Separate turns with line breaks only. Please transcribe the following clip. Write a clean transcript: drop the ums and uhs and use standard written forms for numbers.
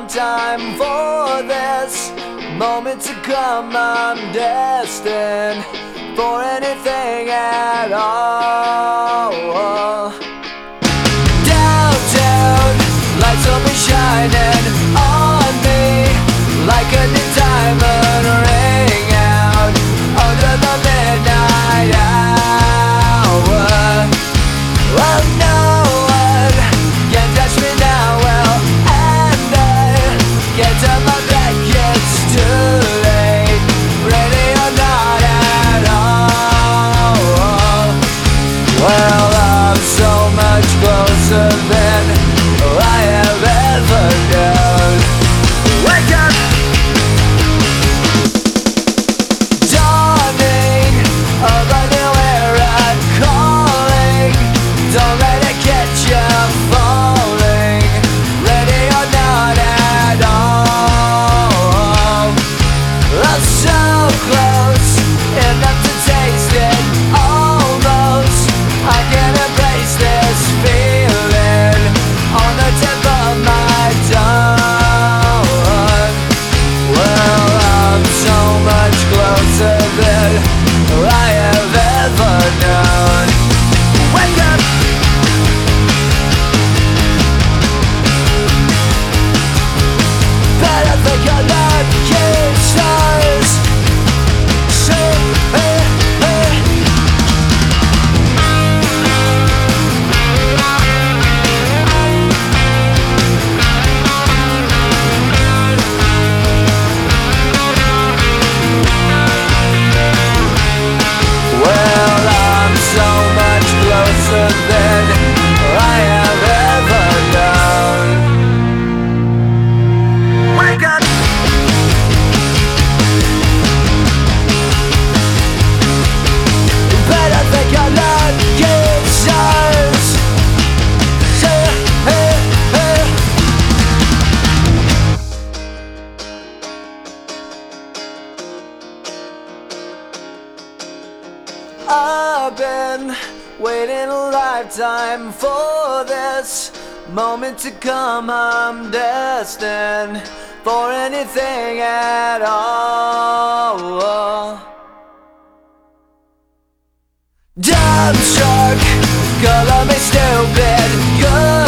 lifetime for this moment to come. I'm destined for anything at all. Downtown, lights will be shining on me like a new diamond ring out under the midnight hour. Well, no one can touch me now. Well, and I get to my back, it's too late. Ready or not at all. Well, I'm so much closer than I have ever known. Wake up! Dawning of a new era calling. Don't let it get you falling. Ready or not at all. I'm so close, enough to taste it. Almost, I can embrace this feeling on the tip of my tongue. Well, I'm so much closer than I have ever known. Wake up! But I think I love you, stars. So, hey, hey. Well, I'm so much closer than I have ever known. Wake up! But I think I love you, stars. So, hey, hey. I've been waiting a lifetime for this moment to come. I'm destined for anything at all. Dumbstruck, color me stupid. Good